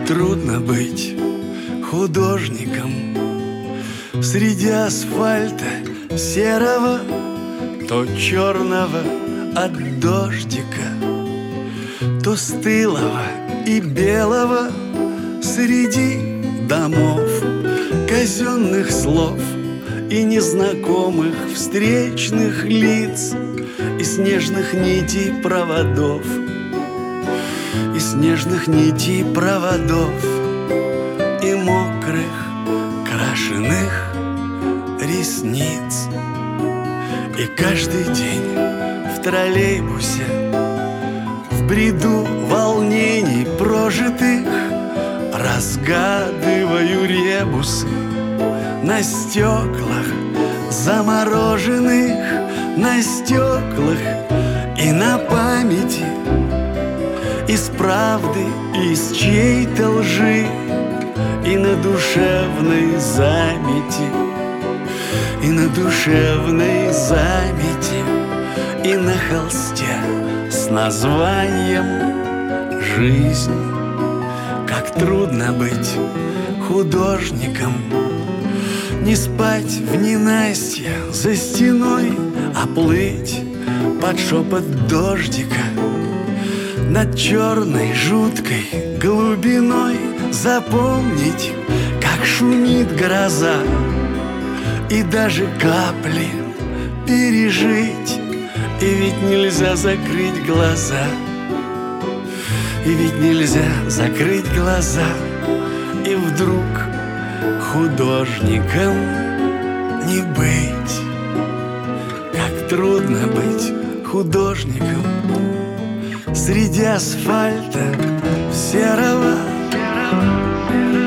трудно быть художником среди асфальта серого, то черного от дождика, то стылого и белого среди домов, казенных слов и незнакомых встречных лиц, и снежных нитей проводов, и снежных нитей проводов, и мокрых крашеных ресниц. И каждый день в троллейбусе, в бреду волнений прожитых, разгадываю ребусы на стеклах замороженных, на стеклах и на памяти, из правды, из чьей-то лжи, и на душевной замети, и на душевной замети, и на холсте с названием «Жизнь». Как трудно быть художником, не спать в ненастье за стеной, а плыть под шепот дождика над черной жуткой глубиной, запомнить, как шумит гроза, и даже капли пережить. И ведь нельзя закрыть глаза, и ведь нельзя закрыть глаза, и вдруг художником не быть. Как трудно быть художником среди асфальта серого.